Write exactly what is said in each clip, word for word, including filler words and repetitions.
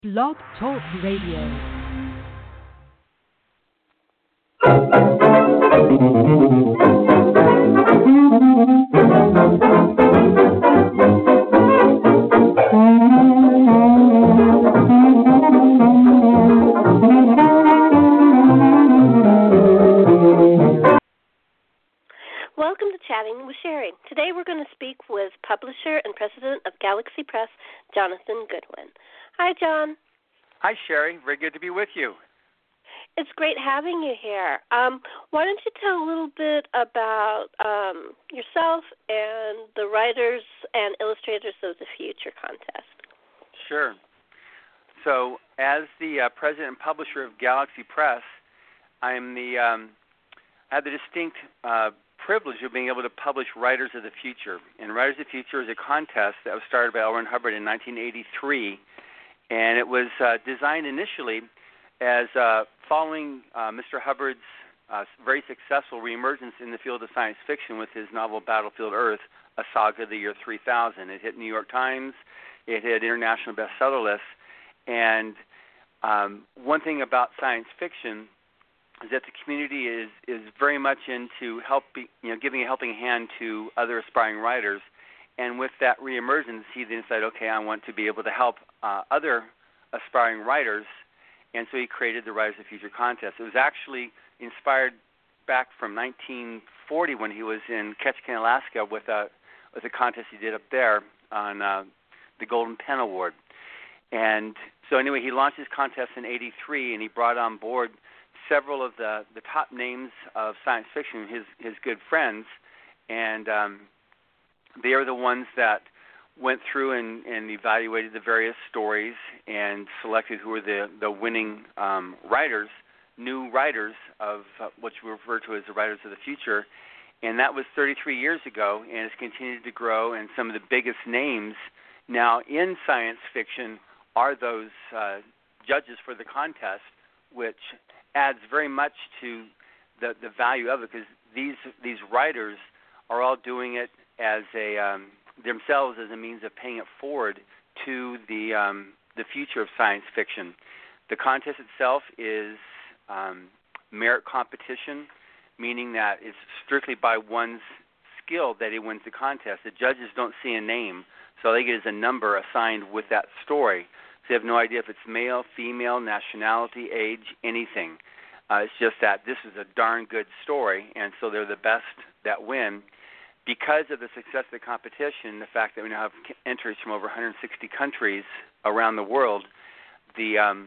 Blog Talk Radio. Welcome to Chatting with Sherry. Today we're going to speak with publisher and president of Galaxy Press, Jonathan Goodwin. Hi, John. Hi, Sherry. Very good to be with you. It's great having you here. Um, why don't you tell a little bit about um, yourself and the Writers and Illustrators of the Future contest? Sure. So, as the uh, president and publisher of Galaxy Press, I am the um, I have the distinct uh, privilege of being able to publish Writers of the Future. And Writers of the Future is a contest that was started by L. Ron Hubbard in nineteen eighty-three, and it was uh, designed initially as uh, following uh, Mister Hubbard's uh, very successful reemergence in the field of science fiction with his novel Battlefield Earth, a saga of the year three thousand. It hit New York Times, it hit international bestseller lists, and um, one thing about science fiction is that the community is, is very much into helping, you know, giving a helping hand to other aspiring writers. And with that reemergence, he then decided, okay, I want to be able to help uh, other aspiring writers, and so he created the Writers of the Future contest. It was actually inspired back from nineteen forty when he was in Ketchikan, Alaska, with a with a contest he did up there on uh, the Golden Pen Award. And so anyway, he launched his contest in eighty-three, and he brought on board several of the, the top names of science fiction, his his good friends, and um, they are the ones that went through and, and evaluated the various stories and selected who were the, the winning um, writers, new writers of uh, what we refer to as the Writers of the Future. And that was thirty-three years ago, and it's continued to grow, and some of the biggest names now in science fiction are those uh, judges for the contest, which adds very much to the, the value of it, because these these writers are all doing it as a um, themselves as a means of paying it forward to the um, the future of science fiction. The contest itself is um, merit competition, meaning that it's strictly by one's skill that he wins the contest. The judges don't see a name, so all they get is a number assigned with that story. So they have no idea if it's male, female, nationality, age, anything. Uh, it's just that this is a darn good story, and so they're the best that win. Because of the success of the competition, the fact that we now have entries from over one hundred sixty countries around the world, the um,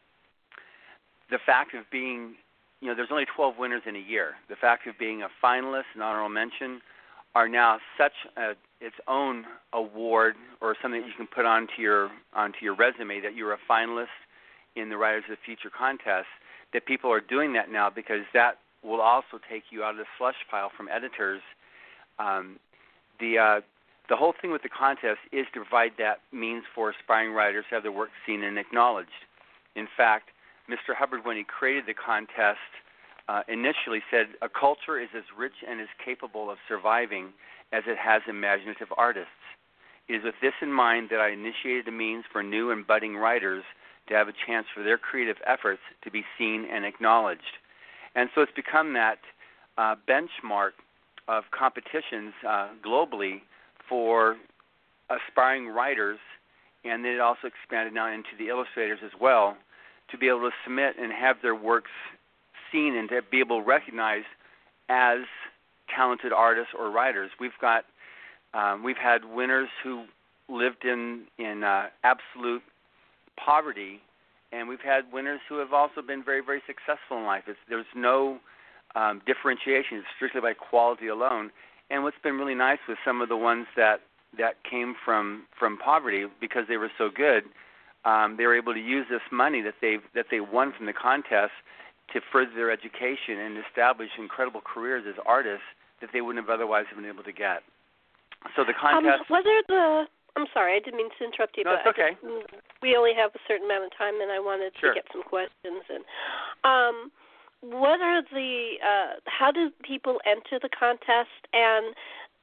the fact of being, you know, there's only twelve winners in a year. The fact of being a finalist and honorable mention are now such a, its own award, or something that you can put onto your onto your resume, that you're a finalist in the Writers of the Future contest, that people are doing that now, because that will also take you out of the slush pile from editors. Um, the uh, the whole thing with the contest is to provide that means for aspiring writers to have their work seen and acknowledged. In fact, Mister Hubbard, when he created the contest, uh, initially said, "A culture is as rich and as capable of surviving as it has imaginative artists. It is with this in mind that I initiated a means for new and budding writers to have a chance for their creative efforts to be seen and acknowledged." And so it's become that uh, benchmark of competitions uh, globally for aspiring writers, and then it also expanded now into the illustrators as well, to be able to submit and have their works seen and to be able to recognize as talented artists or writers. We've got um, we've had winners who lived in in uh, absolute poverty, and we've had winners who have also been very, very successful in life. It's, there's no um, differentiation. It's strictly by quality alone. And what's been really nice with some of the ones that, that came from, from poverty, because they were so good, um, they were able to use this money that they've that they won from the contest to further their education and establish incredible careers as artists that they wouldn't have otherwise been able to get. So the contest... Um, whether the... I'm sorry, I didn't mean to interrupt you, no, but it's okay. I, we only have a certain amount of time, and I wanted sure. to get some questions. And um, what are the? Uh, how do people enter the contest? And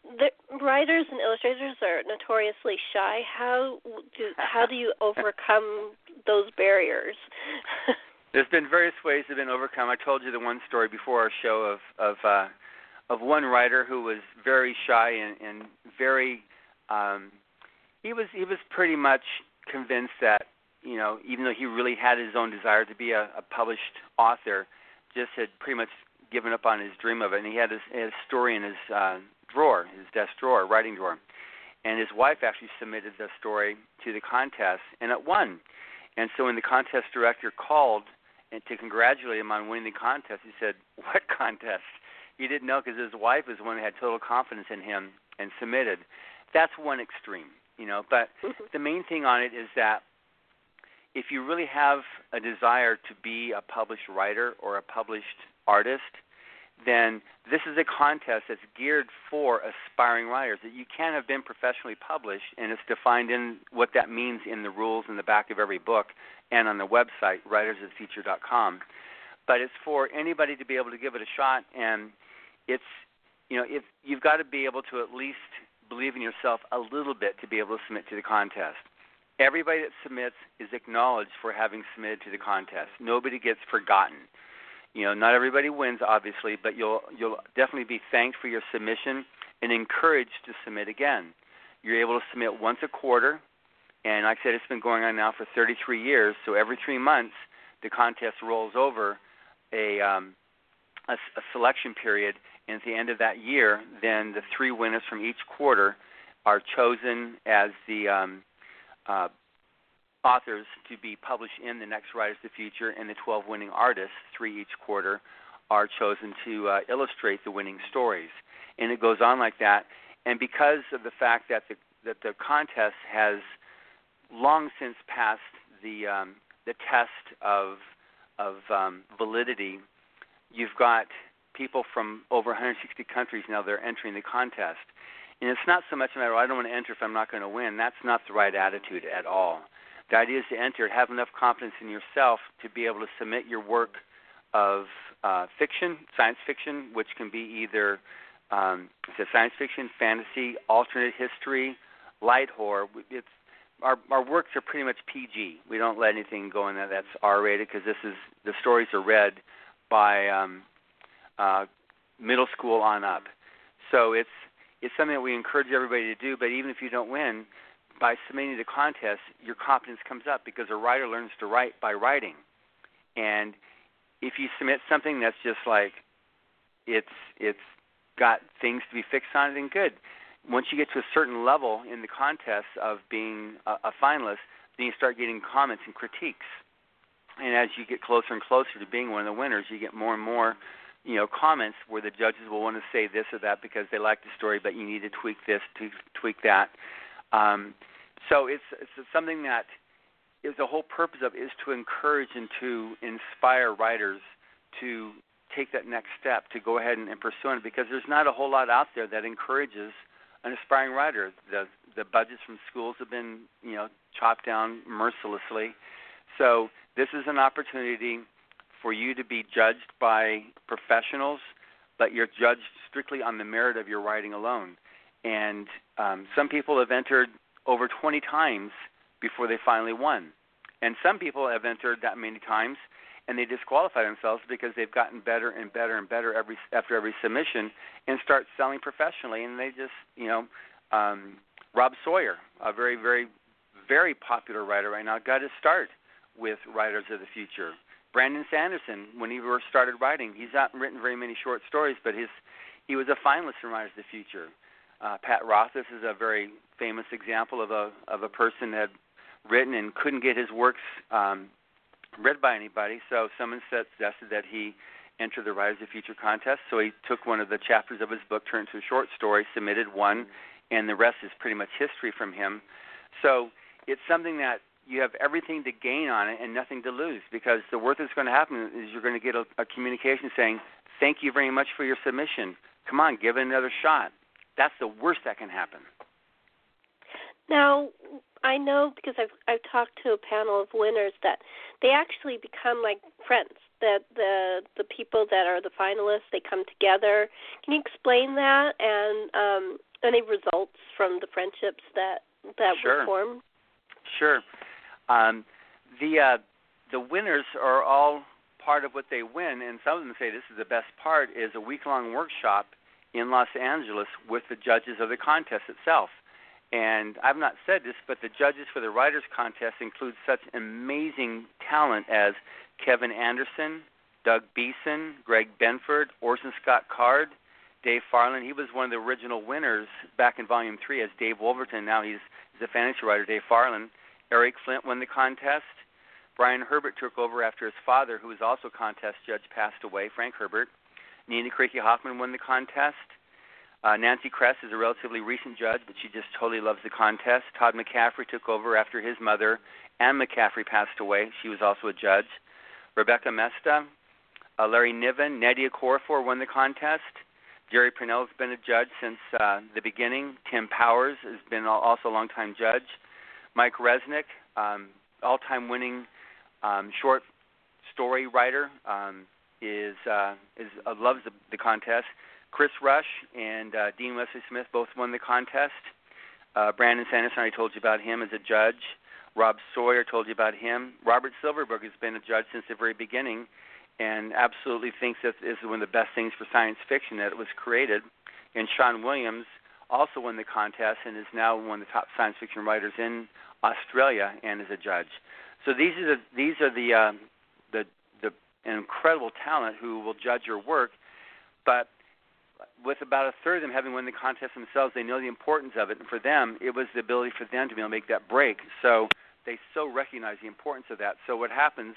the writers and illustrators are notoriously shy. How do how do you overcome those barriers? There's been various ways that have been overcome. I told you the one story before our show of of uh, of one writer who was very shy and, and very um, he was he was pretty much convinced that, you know, even though he really had his own desire to be a, a published author, just had pretty much given up on his dream of it. And he had his, his story in his uh, drawer, his desk drawer, writing drawer. And his wife actually submitted the story to the contest, and it won. And so when the contest director called and to congratulate him on winning the contest, he said, "What contest?" He didn't know, because his wife was the one who had total confidence in him and submitted. That's one extreme, you know. But the main thing on it is that if you really have a desire to be a published writer or a published artist, then this is a contest that's geared for aspiring writers. That you can have been professionally published, and it's defined in what that means in the rules in the back of every book and on the website, writers of the future dot com. But it's for anybody to be able to give it a shot, and it's, you know, if you've got to be able to at least believe in yourself a little bit to be able to submit to the contest. Everybody that submits is acknowledged for having submitted to the contest. Nobody gets forgotten. You know, not everybody wins, obviously, but you'll you'll definitely be thanked for your submission and encouraged to submit again. You're able to submit once a quarter, and like I said, it's been going on now for thirty-three years. So every three months, the contest rolls over a um, a, a selection period, and at the end of that year, then the three winners from each quarter are chosen as the um, uh, authors to be published in the next Writers of the Future, and the twelve winning artists, three each quarter, are chosen to uh, illustrate the winning stories. And it goes on like that. And because of the fact that the that the contest has long since passed the um, the test of of um, validity, you've got people from over one hundred sixty countries now that are entering the contest. And it's not so much a matter of, I don't want to enter if I'm not going to win. That's not the right attitude at all. The idea is to enter, have enough confidence in yourself to be able to submit your work of uh, fiction, science fiction, which can be either um, it's science fiction, fantasy, alternate history, light horror. It's, our, our works are pretty much P G. We don't let anything go in there that's R-rated, because this is the stories are read by um, uh, middle school on up. So it's it's something that we encourage everybody to do. But even if you don't win, by submitting to the contest, your confidence comes up, because a writer learns to write by writing. And if you submit something that's just like it's it's got things to be fixed on it, then good. Once you get to a certain level in the contest of being a, a finalist, then you start getting comments and critiques. And as you get closer and closer to being one of the winners, you get more and more, you know, comments where the judges will want to say this or that because they like the story, but you need to tweak this, to tweak that. Um, so it's, it's something that is the whole purpose of is to encourage and to inspire writers to take that next step, to go ahead and, and pursue it, because there's not a whole lot out there that encourages an aspiring writer. The the budgets from schools have been, you know, chopped down mercilessly. So this is an opportunity for you to be judged by professionals, but you're judged strictly on the merit of your writing alone. And um, some people have entered over twenty times before they finally won. And some people have entered that many times and they disqualify themselves because they've gotten better and better and better every after every submission and start selling professionally. And they just, you know, um, Rob Sawyer, a very, very, very popular writer right now, got his start with Writers of the Future. Brandon Sanderson, when he first started writing, he's not written very many short stories, but his he was a finalist in Writers of the Future. Uh, Pat Rothfuss is a very famous example of a of a person that had written and couldn't get his works um, read by anybody, so someone suggested that he enter the Writers of the Future contest. So he took one of the chapters of his book, turned it into a short story, submitted one, and the rest is pretty much history from him. So it's something that you have everything to gain on it and nothing to lose, because the worst that's going to happen is you're going to get a, a communication saying, thank you very much for your submission. Come on, give it another shot. That's the worst that can happen. Now, I know because I've I've talked to a panel of winners that they actually become like friends. That the the people that are the finalists, they come together. Can you explain that and um, any results from the friendships that that Sure. were formed? Sure. Um, the uh, the winners are all part of what they win, and some of them say this is the best part, is a week-long workshop in Los Angeles with the judges of the contest itself. And I've not said this, but the judges for the Writers' Contest include such amazing talent as Kevin Anderson, Doug Beeson, Greg Benford, Orson Scott Card, Dave Farland. He was one of the original winners back in Volume three as Dave Wolverton. Now he's, he's a fantasy writer, Dave Farland. Eric Flint won the contest. Brian Herbert took over after his father, who was also a contest judge, passed away, Frank Herbert. Nina Cricky Hoffman won the contest. Uh, Nancy Kress is a relatively recent judge, but she just totally loves the contest. Todd McCaffrey took over after his mother, Ann McCaffrey, passed away. She was also a judge. Rebecca Mesta, uh, Larry Niven, Nadia Corafor won the contest. Jerry Purnell has been a judge since uh, the beginning. Tim Powers has been also a longtime judge. Mike Resnick, um, all-time winning um, short story writer, um, is uh, is uh, loves the, the contest. Chris Rush and uh, Dean Wesley Smith both won the contest. Uh, Brandon Sanderson, I told you about him as a judge. Rob Sawyer, told you about him. Robert Silverberg has been a judge since the very beginning and absolutely thinks that this is one of the best things for science fiction that it was created. And Sean Williams also won the contest and is now one of the top science fiction writers in Australia and is a judge. So these are the, these are the, uh, the, the incredible talent who will judge your work. But with about a third of them having won the contest themselves, they know the importance of it. And for them, it was the ability for them to be able to make that break. So they so recognize the importance of that. So what happens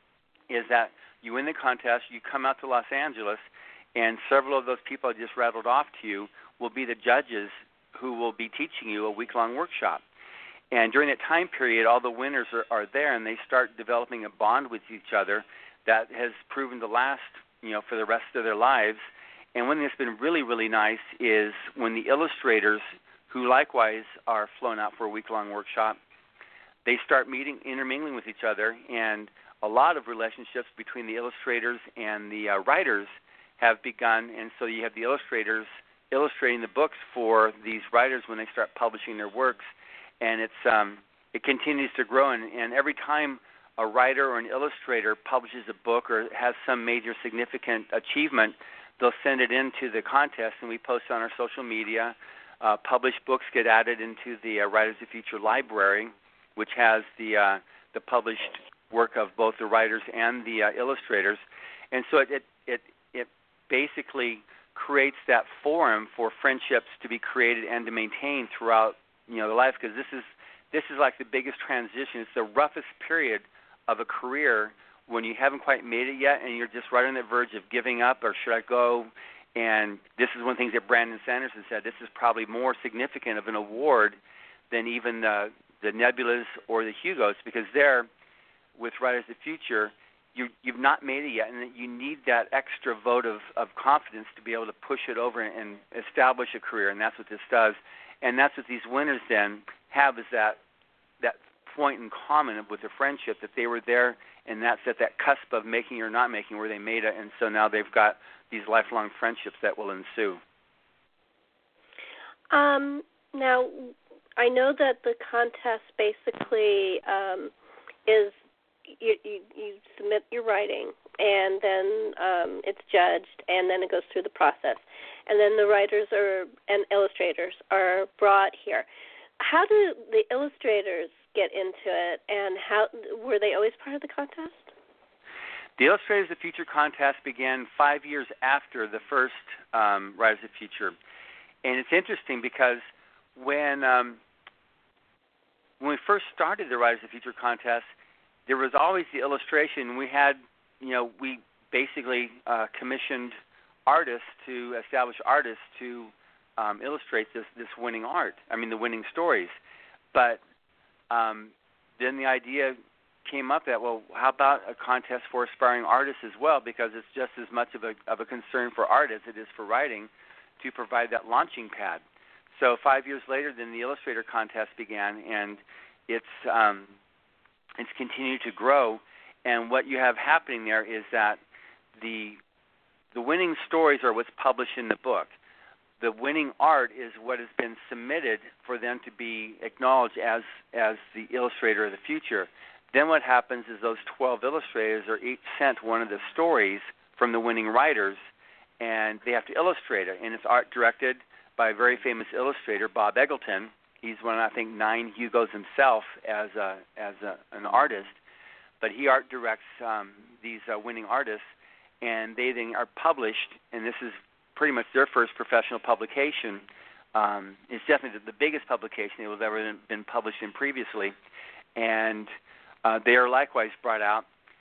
is that you win the contest, you come out to Los Angeles, and several of those people I just rattled off to you will be the judges who will be teaching you a week-long workshop. And during that time period, all the winners are, are there, and they start developing a bond with each other that has proven to last, you know, for the rest of their lives. And one thing that's been really, really nice is when the illustrators, who likewise are flown out for a week-long workshop, they start meeting, intermingling with each other, and a lot of relationships between the illustrators and the uh, writers have begun. And so you have the illustrators illustrating the books for these writers when they start publishing their works, and it's um, it continues to grow. And, and every time a writer or an illustrator publishes a book or has some major significant achievement, they'll send it into the contest, and we post on our social media. Uh, published books get added into the uh, Writers of the Future library, which has the uh, the published work of both the writers and the uh, illustrators. And so it, it it it basically creates that forum for friendships to be created and to maintain throughout, you know, the life, because this is this is like the biggest transition. It's the roughest period of a career when you haven't quite made it yet and you're just right on the verge of giving up, or should I go? And this is one of the things that Brandon Sanderson said. This is probably more significant of an award than even the, the Nebulas or the Hugos, because there, with Writers of the Future, you, you've not made it yet, and you need that extra vote of, of confidence to be able to push it over and establish a career, and that's what this does. And that's what these winners then have, is that that point in common with their friendship, that they were there, and that's at that cusp of making or not making where they made it, and so now they've got these lifelong friendships that will ensue. Um, now, I know that the contest basically um, is you, you, you submit your writing, and then um, it's judged, and then it goes through the process. And then the writers are and illustrators are brought here. How do the illustrators get into it, and how were they always part of the contest? The Illustrators of the Future contest began five years after the first um, Writers of the Future. And it's interesting because when um, when we first started the Writers of the Future contest, there was always the illustration. We had, you know, we basically uh, commissioned artists to establish artists to um, illustrate this, this winning art. I mean, the winning stories. But um, then the idea came up that, well, how about a contest for aspiring artists as well, because it's just as much of a of a concern for art as it is for writing to provide that launching pad. So five years later, then the Illustrator contest began, and it's um, it's continued to grow. And what you have happening there is that the the winning stories are what's published in the book. The winning art is what has been submitted for them to be acknowledged as as the illustrator of the future. Then what happens is those twelve illustrators are each sent one of the stories from the winning writers, and they have to illustrate it. And it's art directed by a very famous illustrator, Bob Eggleton. He's won, I think, nine Hugos himself as a, as a, an artist. But he art directs um, these uh, winning artists, and they then are published, and this is pretty much their first professional publication. Um, it's definitely the, the biggest publication that was ever been published in previously, and uh, they are likewise brought out.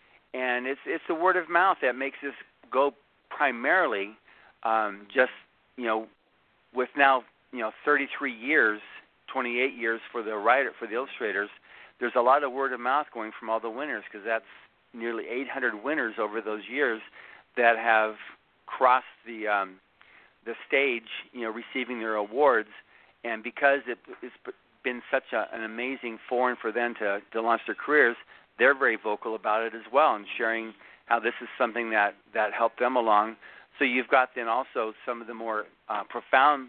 And it's it's the word of mouth that makes this go primarily um, just, you know, with now, you know, thirty-three years, twenty-eight years for the writer, for the illustrators, there's a lot of word of mouth going from all the winners, because that's nearly eight hundred winners over those years that have crossed the um, the stage, you know, receiving their awards. And because it, it's been such a, an amazing forum for them to, to launch their careers, they're very vocal about it as well and sharing how this is something that, that helped them along. So you've got then also some of the more uh, profound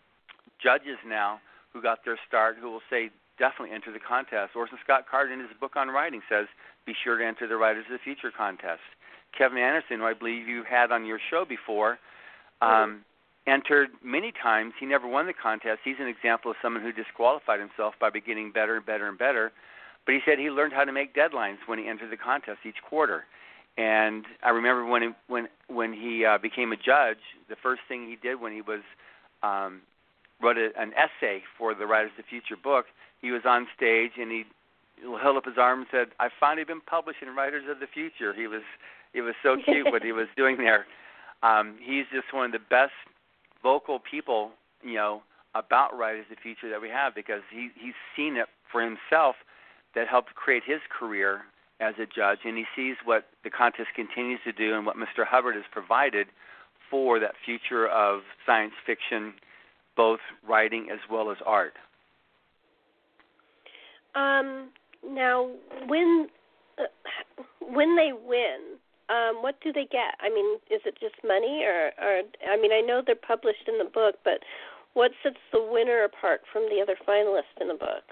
judges now who got their start who will say, definitely enter the contest. Orson Scott Card in his book on writing says, be sure to enter the Writers of the Future contest. Kevin Anderson, who I believe you had on your show before, um, entered many times. He never won the contest. He's an example of someone who disqualified himself by beginning better and better and better. But he said he learned how to make deadlines when he entered the contest each quarter. And I remember when he, when when he uh, became a judge, the first thing he did when he was um, wrote a, an essay for the Writers of the Future book, he was on stage and he held up his arm and said, "I've finally been published in Writers of the Future." He was it was so cute what he was doing there. Um, he's just one of the best vocal people, you know, about Writers of the Future that we have, because he he's seen it for himself that helped create his career as a judge, and he sees what the contest continues to do and what Mister Hubbard has provided for that future of science fiction, both writing as well as art. Um, now, when uh, when they win, um, what do they get? I mean, is it just money, or, or I mean, I know they're published in the book, but what sets the winner apart from the other finalists in the book?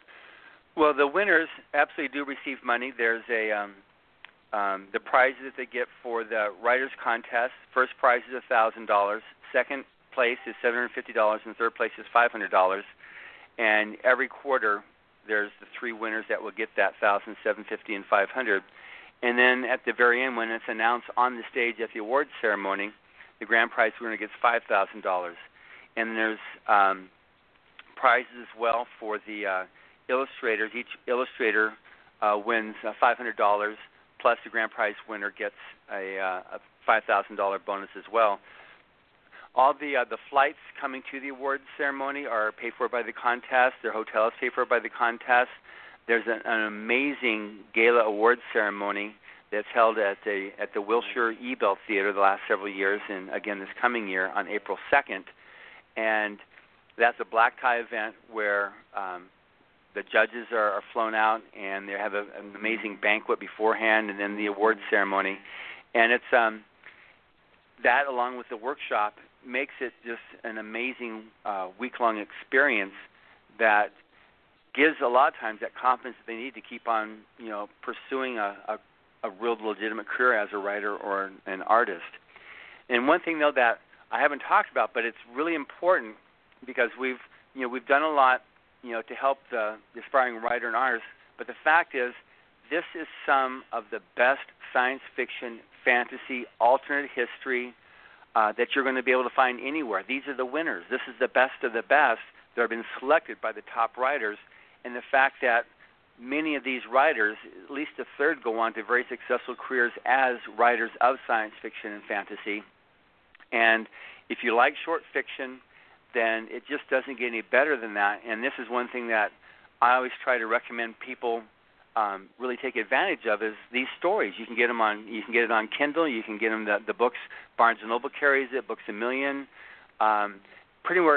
Well, the winners absolutely do receive money. There's a um, um, the prizes that they get for the writers contest. First prize is a thousand dollars. Second place is seven hundred fifty dollars, and third place is five hundred dollars. And every quarter, there's the three winners that will get that thousand, seven fifty, and five hundred. And then at the very end, when it's announced on the stage at the awards ceremony, the grand prize winner gets five thousand dollars. And there's um, prizes as well for the uh, illustrators. Each illustrator uh, wins uh, five hundred dollars, plus the grand prize winner gets a, uh, a five thousand dollars bonus as well. All the uh, the flights coming to the awards ceremony are paid for by the contest. Their hotel is paid for by the contest. There's an, an amazing gala awards ceremony that's held at the at the Wilshire Ebell Theater the last several years, and again this coming year on April second. And that's a black tie event where um, the judges are, are flown out, and they have a, an amazing banquet beforehand, and then the awards ceremony. And it's um, that, along with the workshop, makes it just an amazing uh, week-long experience that gives a lot of times that confidence that they need to keep on, you know, pursuing a, a, a real legitimate career as a writer or an artist. And one thing, though, that I haven't talked about, but it's really important because we've, you know, we've done a lot, you know, to help the, the aspiring writer and artist. But the fact is, this is some of the best science fiction, fantasy, alternate history uh, that you're going to be able to find anywhere. These are the winners. This is the best of the best that have been selected by the top writers. And the fact that many of these writers, at least a third, go on to very successful careers as writers of science fiction and fantasy. And if you like short fiction, then it just doesn't get any better than that. And this is one thing that I always try to recommend people um, really take advantage of, is these stories. You can get them on, you can get it on Kindle. You can get them the, the books. Barnes and Noble carries it. Books a Million. Um, pretty much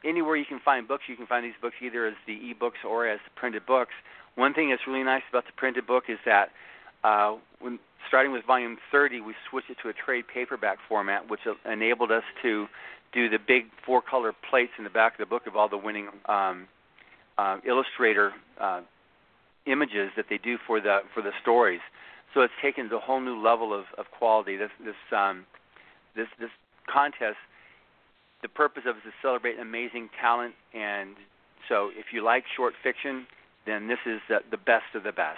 anywhere you can find books, you can find these books either as the e-books or as printed books. One thing that's really nice about the printed book is that uh, when starting with volume thirty, we switched it to a trade paperback format, which enabled us to do the big four-color plates in the back of the book of all the winning um, uh, illustrator uh, images that they do for the for the stories. So it's taken to a whole new level of, of quality. This this um, this this contest, the purpose of it is to celebrate amazing talent, and so if you like short fiction, then this is the, the best of the best.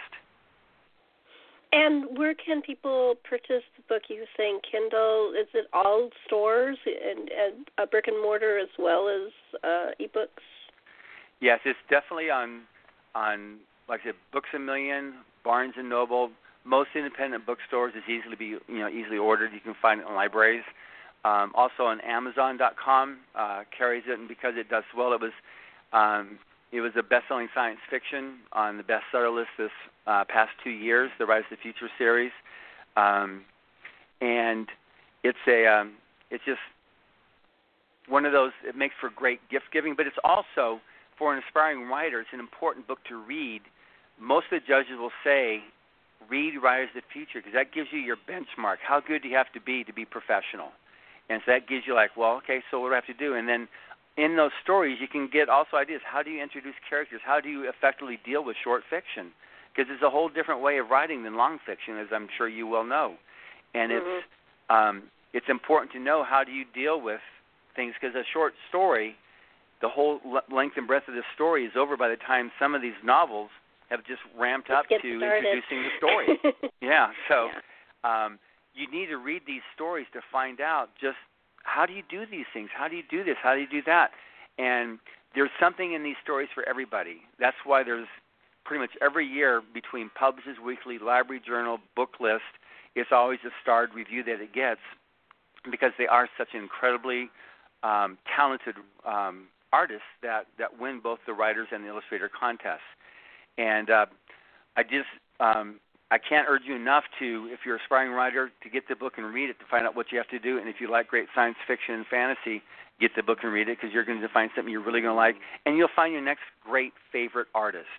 And where can people purchase the book? You were saying Kindle. Is it all stores and, and uh, brick and mortar as well as uh, ebooks? Yes, it's definitely on on like I said, Books A Million, Barnes and Noble. Most independent bookstores is easily be you know easily ordered. You can find it in libraries. Um, also on Amazon dot com uh, carries it, and because it does well, it was um, it was a best-selling science fiction on the bestseller list this uh, past two years, the Rise of the Future series, um, and it's a um, it's just one of those. It makes for great gift giving, but it's also for an aspiring writer. It's an important book to read. Most of the judges will say, read Rise of the Future because that gives you your benchmark. How good do you have to be to be professional? And so that gives you like, well, okay, so what do I have to do? And then in those stories, you can get also ideas. How do you introduce characters? How do you effectively deal with short fiction? Because it's a whole different way of writing than long fiction, as I'm sure you well know. And mm-hmm. it's um, it's important to know how do you deal with things because a short story, the whole length and breadth of the story is over by the time some of these novels have just ramped Let's up to started. introducing the story. yeah, so yeah. Um, you need to read these stories to find out just how do you do these things? How do you do this? How do you do that? And there's something in these stories for everybody. That's why there's pretty much every year between Publishers Weekly, Library Journal, Book List, it's always a starred review that it gets because they are such incredibly um, talented um, artists that, that win both the writers and the illustrator contests. And uh, I just um, I can't urge you enough to, if you're an aspiring writer, to get the book and read it to find out what you have to do. And if you like great science fiction and fantasy, get the book and read it because you're going to find something you're really going to like. And you'll find your next great favorite artist.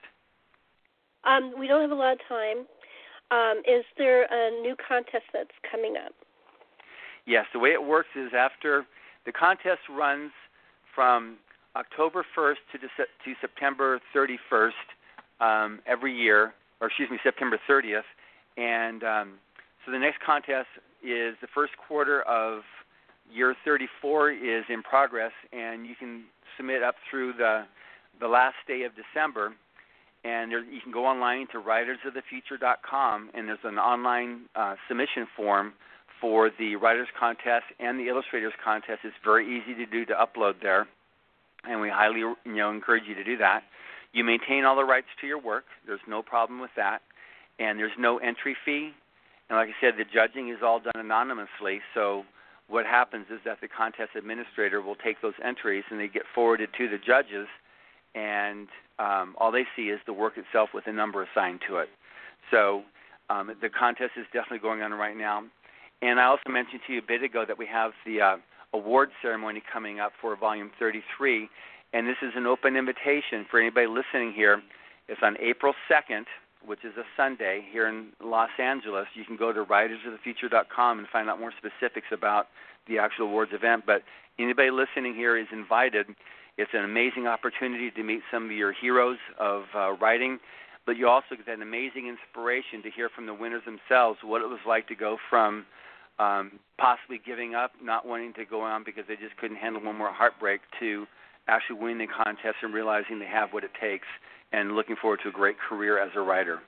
Um, we don't have a lot of time. Um, is there a new contest that's coming up? Yes, the way it works is after the contest runs from October first to, to September thirty-first um, every year. or excuse me, September thirtieth. And um, so the next contest is the first quarter of year thirty-four is in progress, and you can submit up through the the last day of December. And there, you can go online to writers of the future dot com, and there's an online uh, submission form for the Writers Contest and the Illustrators Contest. It's very easy to do to upload there, and we highly you know encourage you to do that. You maintain all the rights to your work. There's no problem with that. And there's no entry fee. And like I said, the judging is all done anonymously. So what happens is that the contest administrator will take those entries and they get forwarded to the judges, and um, all they see is the work itself with a number assigned to it. So um, the contest is definitely going on right now. And I also mentioned to you a bit ago that we have the uh, award ceremony coming up for Volume thirty-three. And this is an open invitation for anybody listening here. It's on April second, which is a Sunday here in Los Angeles. You can go to writers of the future dot com and find out more specifics about the actual awards event. But anybody listening here is invited. It's an amazing opportunity to meet some of your heroes of uh, writing, but you also get that amazing inspiration to hear from the winners themselves what it was like to go from um, possibly giving up, not wanting to go on because they just couldn't handle one more heartbreak, to actually winning the contest and realizing they have what it takes and looking forward to a great career as a writer.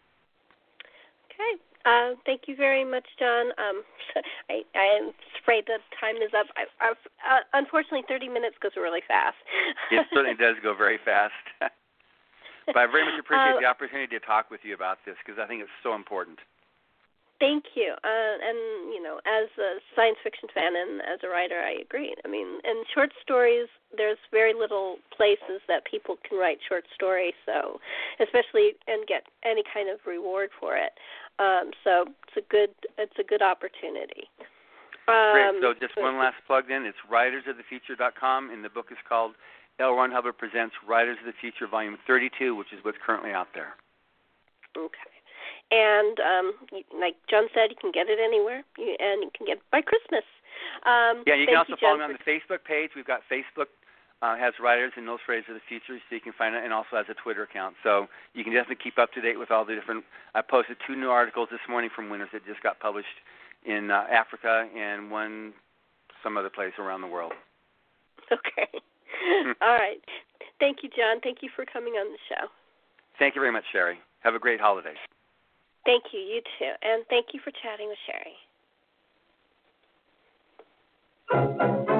Okay. Uh, thank you very much, John. Um, I, I am afraid that time is up. I, I, uh, unfortunately, thirty minutes goes really fast. It certainly does go very fast. But I very much appreciate uh, the opportunity to talk with you about this because I think it's so important. Thank you. Uh, and, you know, as a science fiction fan and as a writer, I agree. I mean, in short stories, there's very little places that people can write short stories, so especially and get any kind of reward for it. Um, so it's a good it's a good opportunity. Um, Great. So just one last plug then. It's writers of the future dot com, and the book is called L. Ron Hubbard Presents Writers of the Future, Volume thirty-two, which is what's currently out there. Okay. And um, like John said, you can get it anywhere, you, and you can get it by Christmas. Um, yeah, you can also you, follow John, me on the Facebook page. We've got Facebook uh, has Writers and Illustrators of the Future, so you can find it, and also has a Twitter account. So you can definitely keep up to date with all the different. I posted two new articles this morning from winners that just got published in uh, Africa and one some other place around the world. Okay. All right. Thank you, John. Thank you for coming on the show. Thank you very much, Sherry. Have a great holiday. Thank you. You too. And thank you for chatting with Sherry.